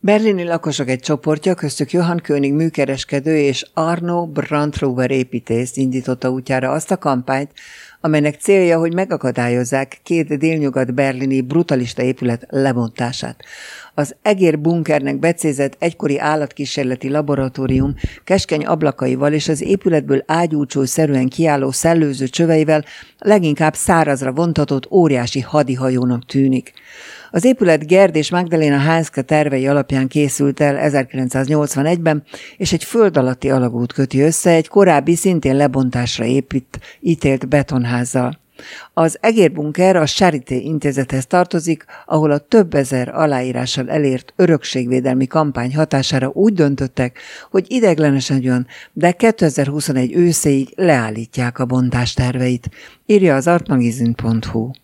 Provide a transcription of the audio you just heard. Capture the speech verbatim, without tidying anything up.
Berlini lakosok egy csoportja, köztük Johann König műkereskedő és Arno Brandtruber építész indította útjára azt a kampányt, amelynek célja, hogy megakadályozzák két délnyugat berlini brutalista épület lebontását. Az Egér bunkernek becézett egykori állatkísérleti laboratórium keskeny ablakaival és az épületből ágyúcsó-szerűen kiálló szellőző csöveivel leginkább szárazra vontatott óriási hadihajónak tűnik. Az épület Gerd és Magdalena Hanske tervei alapján készült el ezerkilencszáznyolcvanegyben, és egy föld alatti alagút köti össze egy korábbi szintén lebontásra épít, ítélt betonházzal. Az Egérbunker a Charité intézethez tartozik, ahol a több ezer aláírással elért örökségvédelmi kampány hatására úgy döntöttek, hogy ideiglenesen jön, de kétezer-huszonegy őszéig leállítják a bontás terveit, írja az artmagazine pont hu.